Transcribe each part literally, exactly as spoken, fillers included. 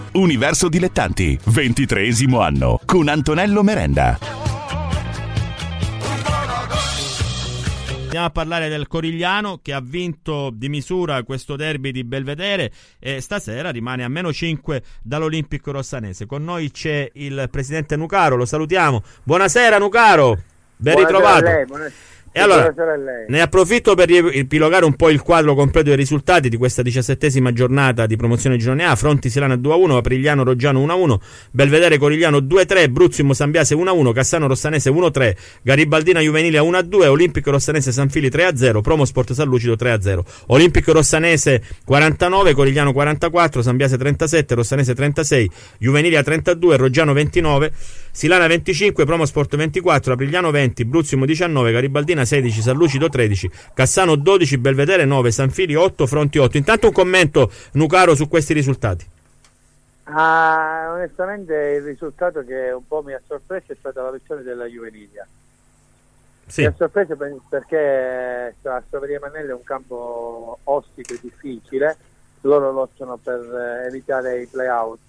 Universo Dilettanti, ventitreesimo anno, con Antonello Merenda. Andiamo a parlare del Corigliano, che ha vinto di misura questo derby di Belvedere e stasera rimane a meno cinque dall'Olimpico Rossanese. Con noi c'è il presidente Nucaro, lo salutiamo. Buonasera Nucaro, ben buonasera ritrovato. A lei, buonasera. E allora, ne approfitto per riepilogare un po' il quadro completo dei risultati di questa diciassettesima giornata di promozione Girone A. Fronti Silana due a uno, Aprigliano Roggiano uno a uno, Belvedere Corigliano due a tre, Bruzio Mossambiase uno a uno, Cassano Rossanese uno a tre, Garibaldina Juvenile uno a due, Olimpico Rossanese Sanfili tre a zero, Promo Sport San Lucido tre a zero. Olimpico Rossanese quarantanove, Corigliano quarantaquattro, Sambiase trentasette, Rossanese trentasei, Juvenile trentadue, Roggiano ventinove, Silana venticinque, Promo Sport ventiquattro, Aprigliano venti, Bruzio diciannove, Garibaldina sedici, San Lucido tredici, Cassano dodici, Belvedere nove, Sanfili otto, Fronti otto. Intanto un commento, Nucaro, su questi risultati. Ah, onestamente il risultato che un po' mi ha sorpreso è stata la vittoria della Juvenilia. Sì. Mi ha sorpreso perché a Soveria Manelle è un campo ostico e difficile, loro lottano per evitare i play-out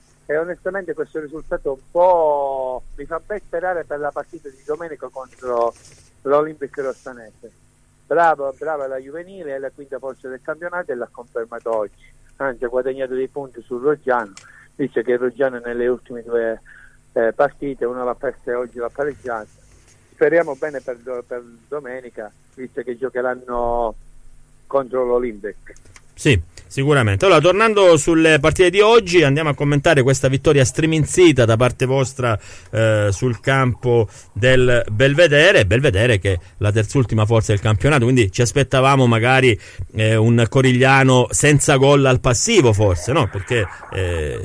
e onestamente questo risultato un po' mi fa ben sperare per la partita di domenica contro l'Olimpico Rossanese. Bravo, brava la Juvenile, è la quinta forza del campionato e l'ha confermato oggi, anzi ha guadagnato dei punti sul Roggiano, dice che il Roggiano nelle ultime due eh, partite, una l'ha persa e oggi l'ha pareggiata. Speriamo bene per, per domenica, visto che giocheranno contro l'Olimpic. Sì, sicuramente. Allora, tornando sulle partite di oggi, andiamo a commentare questa vittoria striminzita da parte vostra eh, sul campo del Belvedere. Belvedere che è la terzultima forza del campionato, quindi ci aspettavamo magari eh, un Corigliano senza gol al passivo, forse, no? Perché eh,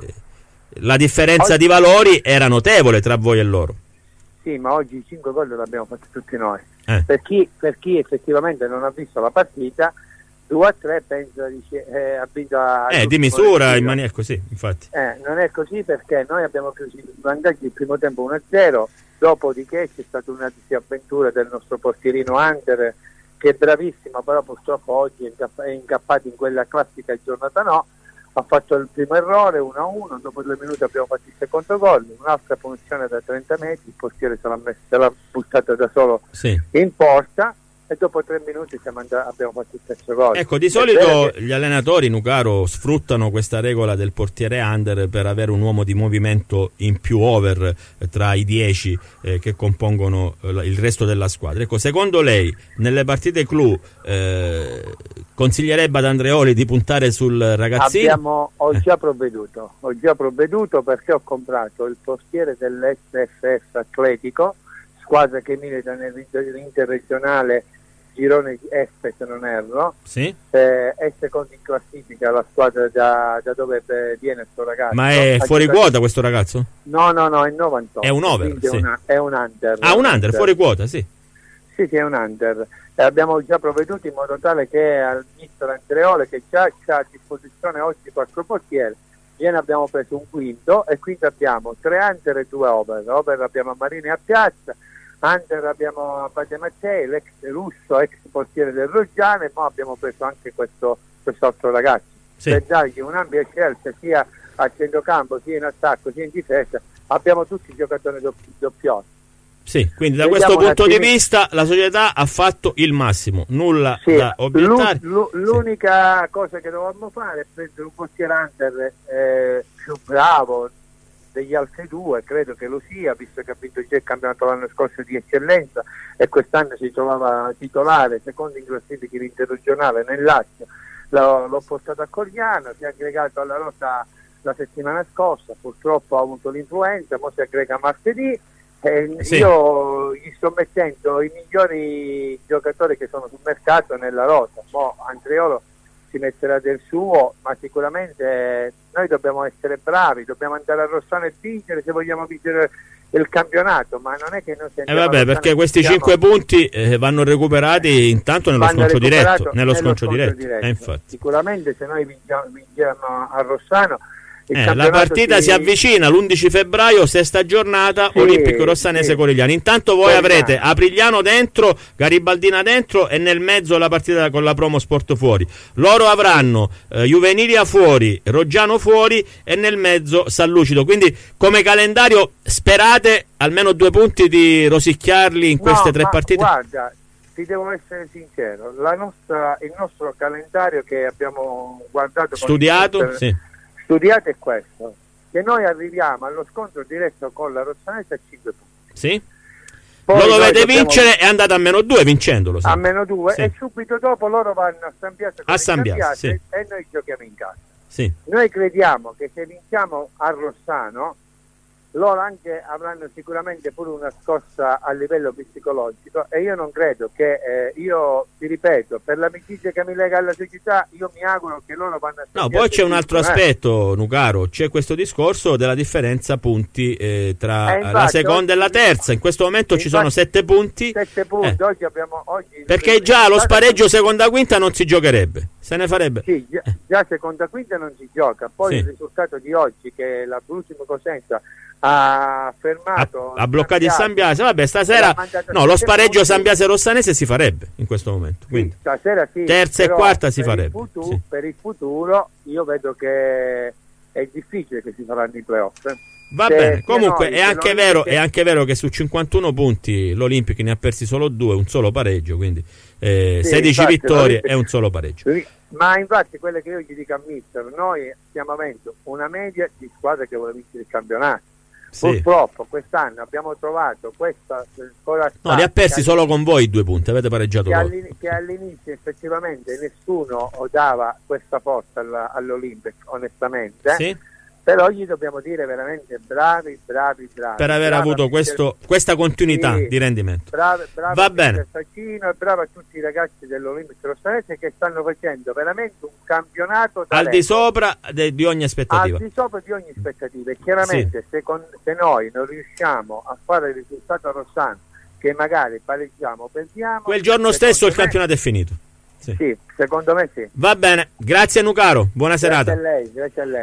la differenza di valori era notevole tra voi e loro. Sì, ma oggi i cinque gol l'abbiamo fatti tutti noi. Eh. Per chi, per chi effettivamente non ha visto la partita, due a tre penso dice, eh, ha vinto a eh, di misura in maniera così, infatti. Eh, non è così perché noi abbiamo chiuso i vantaggi il primo tempo uno a zero, dopodiché c'è stata una disavventura del nostro portierino Hunter che è bravissimo, però purtroppo oggi è, incapp- è incappato in quella classica giornata no, ha fatto il primo errore uno a uno, dopo due minuti abbiamo fatto il secondo gol, un'altra punizione da trenta metri, il portiere se l'ha, messa, se l'ha buttata da solo sì. in porta e dopo tre minuti siamo andati, abbiamo fatto il terzo gol. Ecco, di solito che... gli allenatori, Nucaro, sfruttano questa regola del portiere under per avere un uomo di movimento in più over eh, tra i dieci eh, che compongono eh, il resto della squadra. Ecco, secondo lei, nelle partite clou eh, consiglierebbe ad Andreoli di puntare sul ragazzino? Abbiamo, ho già provveduto, ho già provveduto perché ho comprato il portiere dell'S F F Atletico, squadra che milita nell'interregionale girone F se non erro, sì. eh, è secondo in classifica la squadra da, da dove viene questo ragazzo. Ma è no? fuori quota questo ragazzo? No, no, no, è novantotto. È un over, sì. è, una, è un under. Ah, un under, fuori quota, sì. Sì, sì, è un under. E abbiamo già provveduto in modo tale che al mister Andreoli, che già ha a disposizione oggi quattro portieri, ieri abbiamo preso un quinto e quindi abbiamo tre under e due over. Over abbiamo a Marini a Piazza, under abbiamo a Bade Mattei, l'ex russo, ex portiere del Roggiano, e poi abbiamo preso anche questo quest'altro ragazzo, sì. Per dargli un'ampia scelta sia a centrocampo, sia in attacco, sia in difesa. Abbiamo tutti i giocatori doppi- doppioti. Sì, quindi da Vediamo questo punto di attimino. vista la società ha fatto il massimo, nulla sì, da obiettare. L'u- l'u- l'unica sì. cosa che dovevamo fare è prendere un portiere under eh, più bravo degli altri due, credo che lo sia, visto che ha vinto già il campionato l'anno scorso di eccellenza e quest'anno si trovava titolare, secondo in classifica interregionale nel Lazio. L'ho, l'ho portato a Corigliano, si è aggregato alla rosa la settimana scorsa, purtroppo ha avuto l'influenza, ora si aggrega martedì. Eh, sì. Io gli sto mettendo i migliori giocatori che sono sul mercato nella rosa. Mo Andreolo si metterà del suo, ma sicuramente noi dobbiamo essere bravi, dobbiamo andare a Rossano e vincere se vogliamo vincere il campionato, ma non è che noi eh vabbè, perché questi cinque punti eh, vanno recuperati intanto nello scontro diretto, nello, nello scontro, scontro diretto, diretto. Eh, infatti. Sicuramente se noi vinciamo, vinciamo a Rossano Eh, la partita si... si avvicina l'undici febbraio, sesta giornata, sì, Olimpico Rossanese sì. Corigliano. Intanto voi Corigliano. avrete Aprigliano dentro, Garibaldina dentro e nel mezzo la partita con la Promo Sport fuori. Loro avranno eh, Juvenilia fuori, Roggiano fuori e nel mezzo San Lucido. Quindi come calendario sperate almeno due punti di rosicchiarli in queste no, tre ma partite? Guarda, ti devo essere sincero, la nostra, il nostro calendario che abbiamo guardato, studiato, con il... sì. studiato è questo, che noi arriviamo allo scontro diretto con la Rossanese a cinque punti. Sì. Poi lo dovete dobbiamo... vincere e andate a meno due vincendolo. Sì. A meno due sì. E subito dopo loro vanno a San Biase, a San Biase sì. E noi giochiamo in casa. Sì. Noi crediamo che se vinciamo a Rossano loro anche avranno sicuramente pure una scossa a livello psicologico e io non credo che, eh, io ti ripeto, per l'amicizia che mi lega alla società, io mi auguro che loro vanno a... No, poi c'è un altro aspetto, Nucaro, c'è questo discorso della differenza punti eh, tra eh, infatti, la seconda oggi, e la terza, in questo momento infatti, ci sono sette punti. Sette punti, eh. oggi abbiamo... Oggi perché già lo spareggio seconda quinta non si giocherebbe, se ne farebbe... Sì, già, già seconda quinta non si gioca, poi sì. Il risultato di oggi che la Brusimo Cosenza ha fermato, ha, ha bloccato il San Biase, vabbè stasera no, lo spareggio San Biase Rossanese si farebbe in questo momento, quindi sì, stasera sì, terza e quarta si farebbe il futuro, sì. Per il futuro io vedo che è difficile che si faranno i playoff, eh. Va se, bene, comunque noi, è anche vero che... è anche vero che su cinquantuno punti l'Olimpico ne ha persi solo due, un solo pareggio, quindi eh, sì, sedici infatti, vittorie e un solo pareggio. Ma infatti quello che io gli dico a mister, noi stiamo avendo una media di squadre che vuole vincere il campionato. Sì. Purtroppo quest'anno abbiamo trovato questa corazzata. No, li ha persi solo con voi due punti, avete pareggiato che, voi. all'in- che all'inizio effettivamente nessuno dava questa forza alla- all'Olimpic, onestamente. Sì. Però gli dobbiamo dire veramente bravi, bravi, bravi. Per aver brava avuto questo, questa continuità sì, di rendimento. Bravi, bravi Va bene. Facchino, e bravo a tutti i ragazzi dell'Olimpic Rossanese che stanno facendo veramente un campionato al di sopra de, di ogni aspettativa. Al di sopra di ogni aspettativa. E chiaramente sì. se, con, se noi non riusciamo a fare il risultato a Rossano, che magari pareggiamo o perdiamo, quel giorno stesso il campionato è finito. Sì. sì, secondo me sì. Va bene, grazie Nucaro, buona grazie serata. A lei, grazie a lei.